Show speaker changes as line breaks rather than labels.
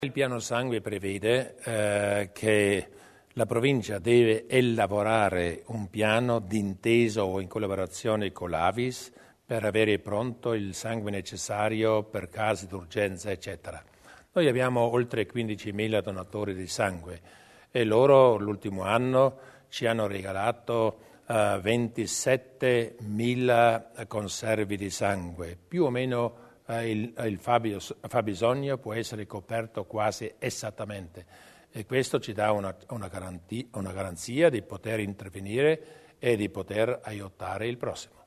Il piano sangue prevede che la provincia deve elaborare un piano d'intesa o in collaborazione con l'Avis per avere pronto il sangue necessario per casi d'urgenza, eccetera. Noi abbiamo oltre 15.000 donatori di sangue e loro l'ultimo anno ci hanno regalato 27.000 conservi di sangue, più o meno il fabbisogno può essere coperto quasi esattamente e questo ci dà una garanzia di poter intervenire e di poter aiutare il prossimo.